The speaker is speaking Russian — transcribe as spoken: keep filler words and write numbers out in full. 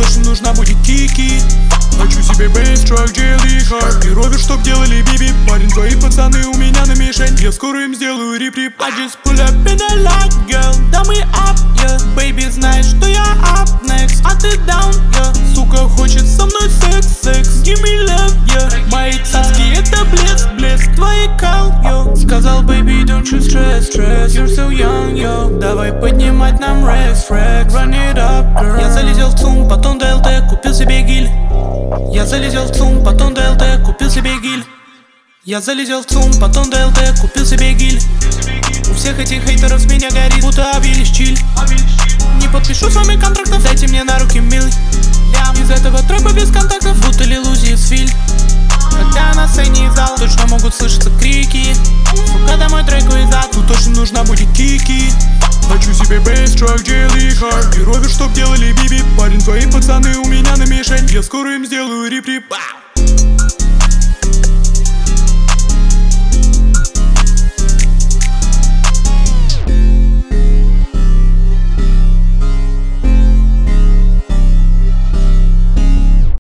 точно нужна будет кики. Хочу себе бейс-трак, Jelly Hard и ровер, чтоб делали биби. Парень, твои пацаны у меня на мишень, я скоро им сделаю рип-рип. I just pull up in a lot, girl, да мы up, yeah. Baby, знаешь, что я up next, а ты down, yeah. Сука хочет со мной секс, секс, give me love, yeah. Мои цацки это блеск, блеск, твои кал, yo. Сказал, baby, don't you stress, stress, you're so young, yo. Давай поднимать нам рекс, фрекс, run it up, girl. Я залетел в ЦУМ, потом ДЛТ, купил себе гиль. Я залетел в ЦУМ, потом ДЛТ, купил себе гиль. Я залетел в ЦУМ, потом ДЛТ, купил себе гиль. У всех этих хейтеров с меня горит, будто объявились чиль. Не подпишу с вами контрактов, дайте мне на руки милый. Из этого трэпа без контактов, будто лилузи из фильм. Когда на сцене зал, точно могут слышаться крики. Когда мой трек уезжает, тут точно нужна будет кики. Хочу себе бейс-трак, Jelly Hard и ровер, чтоб делали биби. Парень, твои пацаны у меня на мишень, я скоро им сделаю рип-рип.